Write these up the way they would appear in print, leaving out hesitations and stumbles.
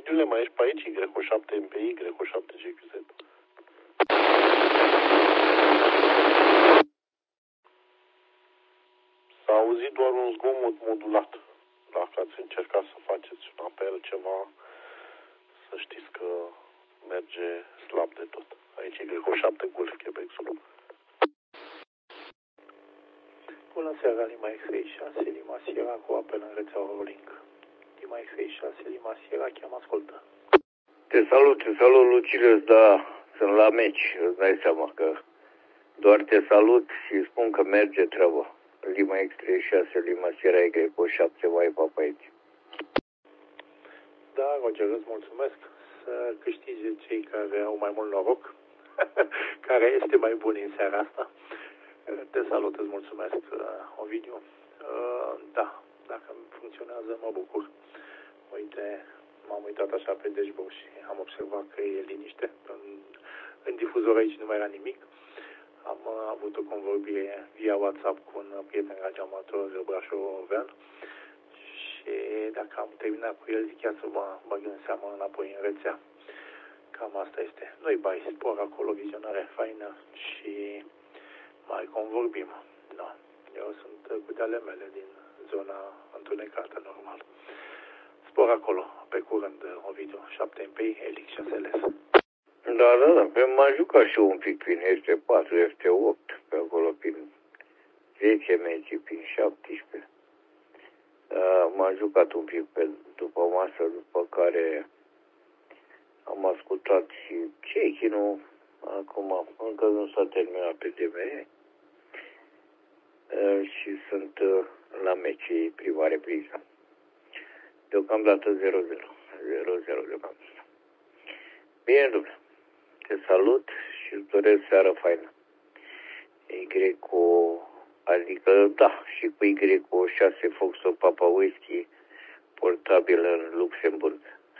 Ovidiule, mai ești pe aici? Y7 MPI, Y7 GQZ. S-a auzit doar un zgomot modulat. Dacă ați încercat să faceți un apel, ceva, să știți că merge slab de tot. Aici e Y7 Golf, Quebec Zulu. Bună seara, Lima X-Ray 6, Lima Sierra cu apel în rețeaua Rolling. Lima X-Ray 6, Lima Sierra, chiar ascultă. Te salut, Lucilius, da, sunt la meci, îți dai seama că doar te salut și spun că merge treaba. Lima X36, Lima Sierra Y7, vai papa aici. Da, Roger, îți mulțumesc. Să câștige cei care au mai mult noroc, care este mai bun în seara asta. Te salut, îți mulțumesc, Ovidiu. Da, dacă funcționează, mă bucur. Uite, m-am uitat așa pe dashboard și am observat că e liniște. În difuzor aici nu mai era nimic. Am avut o convorbire via WhatsApp cu un prieten radioamator brașovean și dacă am terminat cu el, zic, ia să mă bag în seamă înapoi în rețea. Cam asta este. Nu-i bai, spor acolo, vizionare faină și mai convorbim. Da. Eu sunt cu ale mele din zona întunecată, normal. Spor acolo, pe curând, Ovidiu, 7 MPI, Helix 6LS. Da, pe m-am jucat și eu un pic prin FT4, FT8, pe acolo, prin 10 meci, prin 17. M-am jucat un pic după masă, după care am ascultat și check-in-ul, acum încă nu s-a terminat pe DMR și sunt la meci prima repriză. Deocamdată 0-0 deocamdată. Bine, domnule, te salut și îți doresc seară faină. Adică, da, și cu Y6 Foxtrot Papa Whisky portabil în Luxemburg.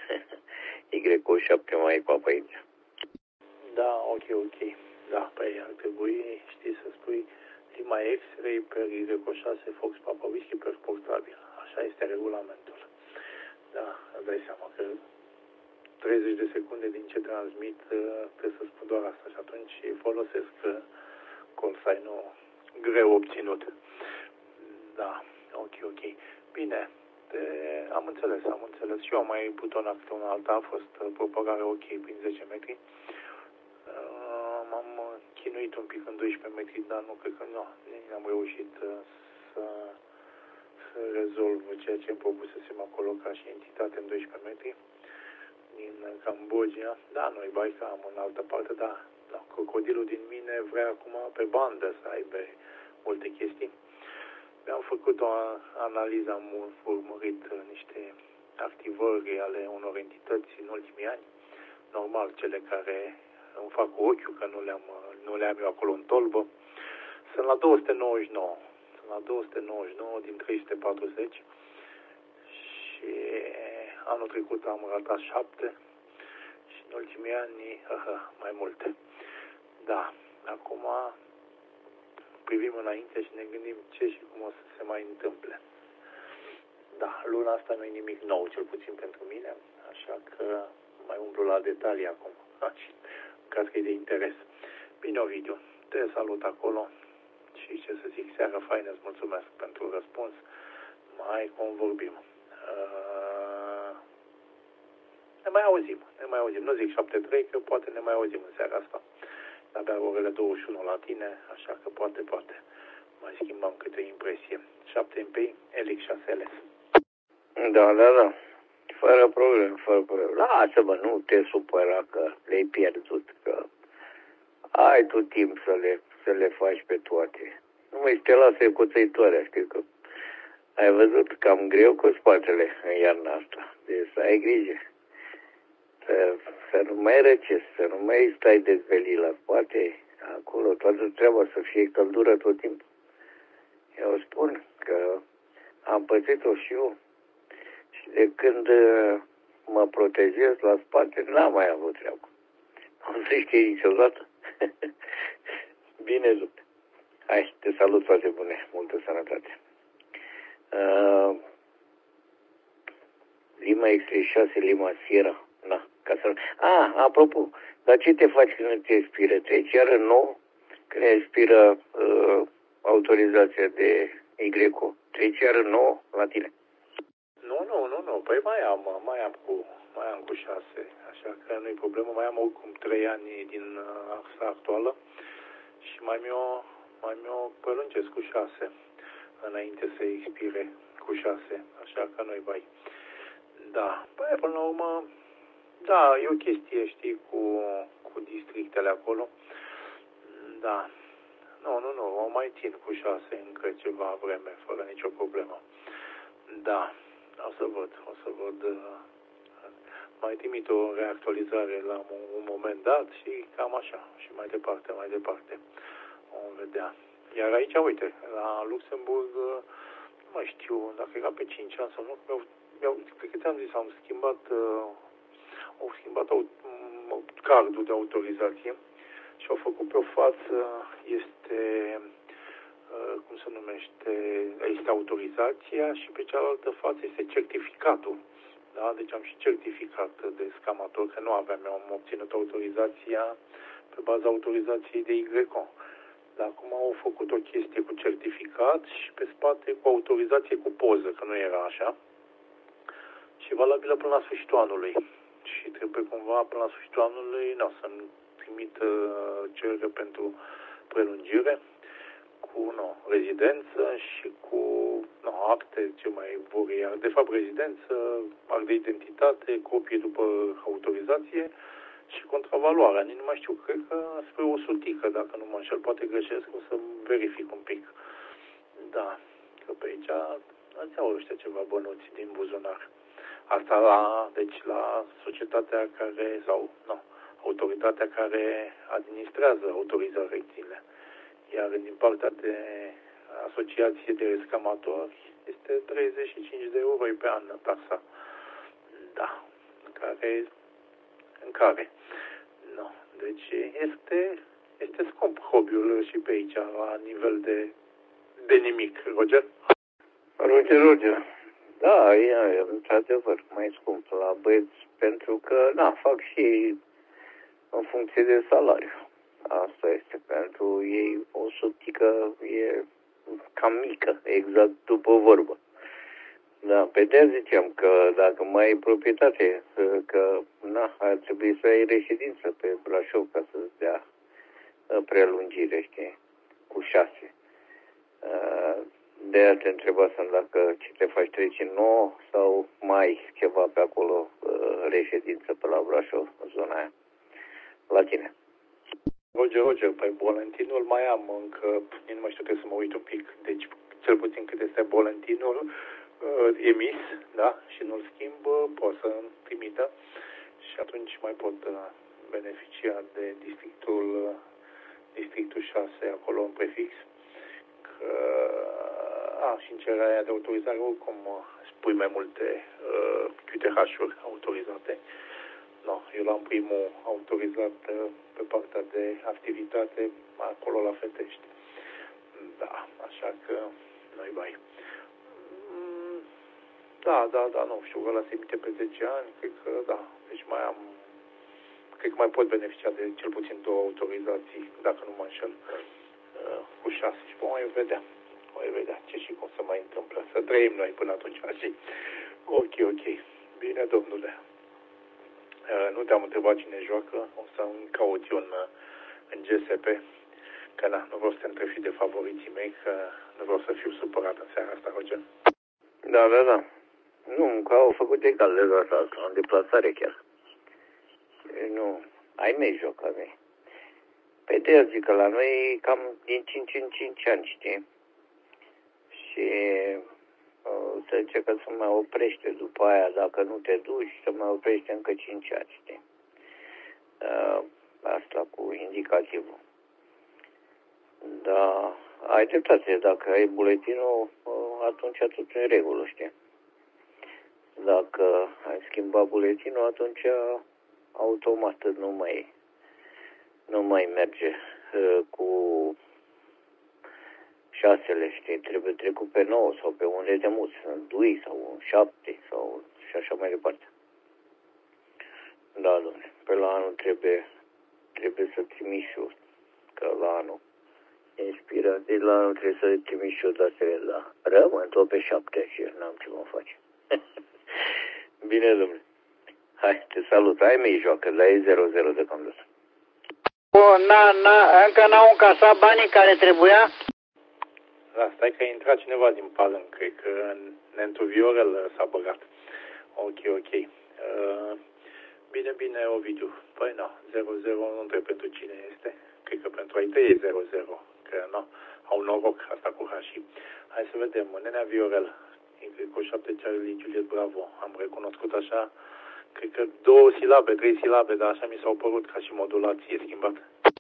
Y7 mai papa aici. Da, ok. Da, păi ar trebui, știi, să spui Lima X-Ray pe Y6 Fox Papa Whisky pe portabil. Așa este regulamentul. Da, îți dai seama că 30 de secunde din ce transmit trebuie să spun doar asta și atunci folosesc call sign-ul greu obținut. Da, ok. Bine, am înțeles. Și eu am mai butonat una alta, a fost propagare ok prin 10 metri. M-am chinuit un pic în 12 metri, dar nu cred că nici n-am reușit să rezolv ceea ce îmi propusesem acolo ca și entitate în 12 metri din Cambodgia. Da, noi bai că am în altă parte, dar crocodilul din mine vrea acum pe bandă să aibă multe chestii. Mi-am făcut o analiză, am urmărit niște activări ale unor entități în ultimii ani. Normal, cele care îmi fac cu ochiul, că nu le am eu acolo în tolbă. Sunt la 299. Din 340 și anul trecut am ratat 7 și în ultimii ani mai multe. Da, acum privim înainte și ne gândim ce și cum o să se mai întâmple. Da, luna asta nu e nimic nou, cel puțin pentru mine, așa că mai umblu la detalii acum și cred că e de interes. Bine, Ovidiu, te salut acolo și ce să zic, seara faină, îți mulțumesc pentru răspuns. Mai convorbim. Ne mai auzim. Nu zic 7-3, că poate ne mai auzim în seara asta. Abia orele 21 la tine, așa că poate. Mai schimbăm câte o impresie. 7 MP, Helix 6LS. Da. Fără probleme. Lasă-mă, nu te supăra că le-ai pierdut, că ai tu timp să le faci pe toate. Nu mai te lasă cuțăitoarea, știi că ai văzut cam greu cu spatele în iarna asta. Deci să ai grijă. Să nu mai răcești, să nu mai stai dezvelit la spate, acolo toată treaba să fie căldură tot timpul. Eu spun că am pățit-o și eu și de când mă protejez la spate, n-am mai avut treabă. Nu se știe niciodată. Bine, Lupe. Hai, te salut, toate bune, multă sănătate. Lima X36, Lima Sierra. Na, ca să... apropo, dar ce te faci când te expiră? Treci iară nou când expiră autorizația de YCO. Treci iară nou la tine. Nu. Păi mai am cu 6. Așa că nu-i problemă. Mai am oricum 3 ani din axa actuală și mai mi-o prelungesc cu 6 înainte să expire cu 6. Așa că nu-i bai. Da. Păi până la urmă, da, e o chestie, știi, cu districtele acolo. Da. Nu, o mai țin cu 6 încă ceva vreme, fără nicio problemă. Da. O să văd. Mai trimit o reactualizare la un moment dat și cam așa. Și mai departe. Vom vedea. Iar aici, uite, la Luxemburg, nu mai știu dacă era pe 5 ani sau nu, cred că ți-am zis, au schimbat cardul de autorizație și au făcut pe o față, este, cum se numește, este autorizația și pe cealaltă față este certificatul. Da? Deci am și certificat de scamator, că nu aveam, am obținut autorizația pe baza autorizației de YCO. Dar acum au făcut o chestie cu certificat și pe spate cu autorizație cu poză, că nu era așa. Și valabilă până la sfârșitul anului. Și trebuie cumva până la sfârșitul anului să-mi trimit cerere pentru prelungire cu rezidență și cu acte ce mai vor ei. De fapt, rezidență, act de identitate, copie după autorizație și contravaloarea. Nu mai știu, cred că spre 100, dacă nu mă înșel, poate greșesc, o să verific un pic. Da, că pe aici ați au ăștia ceva bănuți din buzunar. Asta la societatea care, autoritatea care administrează autorizațiile. Iar din partea de asociație de scamatori este 35 de euro pe an taxa. Da, în care. Nu. Deci este scump hobby-ul și pe aici, la nivel de nimic. Roger? Roger. Da, e într-adevăr mai scump la băieți, pentru că, fac și ei în funcție de salariu. Asta este, pentru ei o sutică e cam mică, exact după vorbă. Da, pe de-aia ziceam că dacă mai ai proprietate, că ar trebui să ai reședință pe Brașov ca să-ți dea prelungire, știi, cu 6. De-aia te întrebasem dacă ce te faci, treci nou sau mai ceva pe acolo, reședință pe la Brașov, în zona aia, la tine. Roger, pe bolentinul mai am încă, nu mai știu, trebuie să mă uit un pic, deci cel puțin cât este bolentinul emis, da, și nu-l schimb, pot să-mi trimită și atunci mai pot beneficia de districtul 6 acolo în prefix. Și în cererea aia de autorizare, oricum spui mai multe QTH-uri autorizate. Eu l-am primul autorizat pe partea de activitate acolo la Fetești. Da, așa că noi bai. Da, nu știu, că la se emite pe 10 ani, cred că da. Deci cred că mai pot beneficia de cel puțin 2 autorizații, dacă nu mă înșel, cu 6 și voi vedea ce și cum se mai întâmplă. Să trăim noi până atunci. Și... Ok. Bine, domnule. Nu te-am întrebat cine joacă. O să-mi caut eu în GSP. Că nu vreau să te întrebi de favoriții mei, că nu vreau să fiu supărat în seara asta, Roger. Da. Nu, că au făcut egal de data asta, în deplasare chiar. Nu, ai mei joc, ai mei. Pe de zic că la noi cam din 5 în 5 ani, știi? Și se zice că se mai oprește după aia, dacă nu te duci, se mai oprește încă 5 ani, știi? Asta cu indicativul. Da, ai dreptate, dacă ai buletinul, atunci totul în regulă, știi? Dacă ai schimbat buletinul, atunci automat nu mai merge cu 6, știi, trebuie trecut pe 9 sau pe unde te muți, în 2 sau în 7 sau și așa mai departe. Da, domnule, pe la anul trebuie să trimiți și eu, că la anul inspirat, deci la anul trebuie să trimiți și eu datele, da. Rămân tot pe 7 și n-am ce mă face. Bine, domnule. Hai, te salut. Ai mei joacă, dar e 0-0 deocamdată. Încă n-au încasat banii care trebuia? Da, stai că a intrat cineva din palân, cred că Nentu Viorel s-a băgat. Ok. Bine, Ovidiu. Păi nu, 0-0 nu întreb pentru cine este. Cred că pentru ai tăi e 0-0, că nu, au noroc asta cu Hashi. Hai să vedem, Nenea Viorel, cu 7 Charlie Juliet Bravo, am recunoscut așa, cred că 2 silabe, 3 silabe, dar așa mi s-au părut ca și modulație schimbat.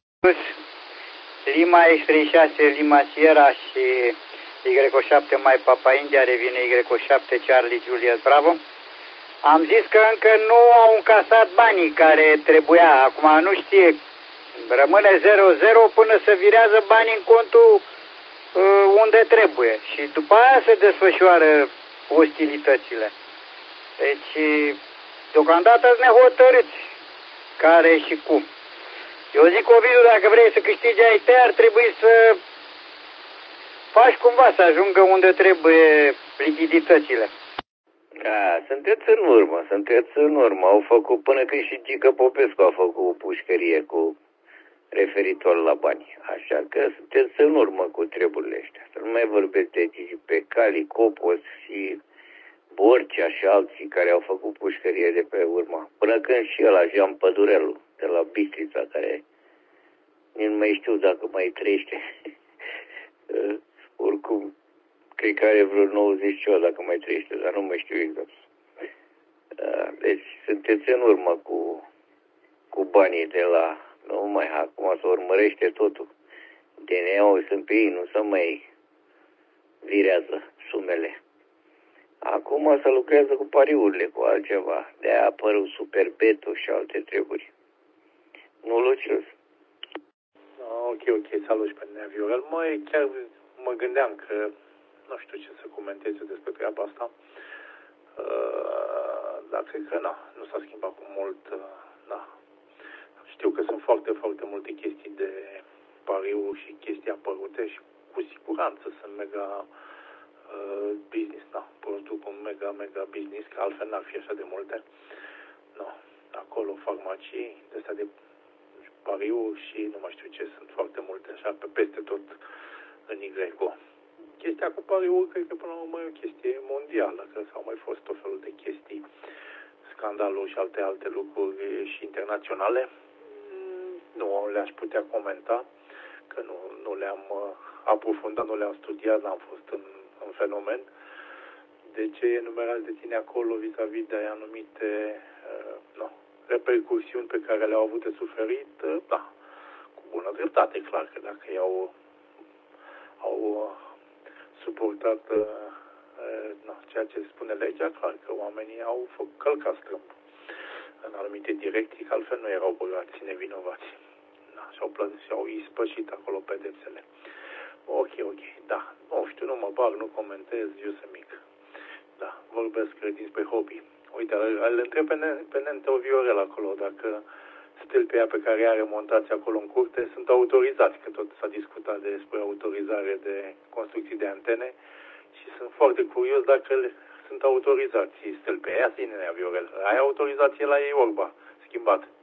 Lima X36, Lima Sierra și Y7 mai Papa India revine Y7 Charlie Juliet Bravo. Am zis că încă nu au încasat banii care trebuia, acum nu știe, rămâne 0-0 până se virează banii în contul unde trebuie și după aia se desfășoară ostilitățile. Deci, deocamdată sunt nehotărâți care și cum. Eu zic, Ovidiu, dacă vrei să câștigi ai tăi, ar trebui să faci cumva să ajungă unde trebuie lichiditățile. Da, sunteți în urmă. Au făcut, până când și Gică Popescu a făcut pușcărie cu referitor la bani. Așa că sunteți în urmă cu treburile astea. Să nu mai vorbesc de pe Cali, Copos și Borcea și alții care au făcut pușcărie de pe urmă. Până când și ăla, Jean Pădurelu, de la Bistrița, care nici nu mai știu dacă mai trăiește. Oricum, cred că are vreo 90 ceva dacă mai trăiește, dar nu mai știu exact. Deci sunteți în urmă cu banii de la... Nu mai, acum se urmărește totul. DNA-ul sunt pe ei, nu se mai virează sumele. Acum se lucrează cu pariurile, cu altceva. De-aia a apărut Superbetul și alte treburi. Nu, Lucius? Ok, salut și pe Nenea Viorel. Chiar mă gândeam că nu știu ce să comentez despre treaba asta. Dar cred că nu s-a schimbat cu mult. Știu că sunt foarte, foarte multe chestii de pariuri și chestii apărute și cu siguranță sunt mega business, produc un mega business, că altfel n-ar fi așa de multe. Acolo farmacii, de astea de pariuri și nu mai știu ce, sunt foarte multe așa peste tot în Y. Chestia cu pariuri, cred că până la urmă e o chestie mondială, că s-au mai fost tot felul de chestii, scandaluri și alte lucruri și internaționale. Nu le-aș putea comenta, că nu le-am aprofundat, nu le-am studiat, n-am fost în fenomen. De ce enumerați de tine acolo vis-a-vis de anumite repercursiuni pe care le-au avut de suferit? Da, cu bună dreptate, clar că dacă au suportat ceea ce spune legea, clar că oamenii au călcat strâmb în anumite direcții, că altfel nu erau băgați nevinovați. Și-au ispășit acolo pedepsele. Ok, da. Nu știu, nu mă bag, nu comentez, eu sunt mic. Da, vorbesc dinspre hobby. Uite, îl întreb pe Nentu Viorel acolo, dacă stâlpii pe care are montați acolo în curte sunt autorizați, că tot s-a discutat despre autorizare de construcții de antene și sunt foarte curios dacă sunt autorizați stâlpii. Ia zi, Nenea Viorel, ai autorizație la ei, Orba, schimbat?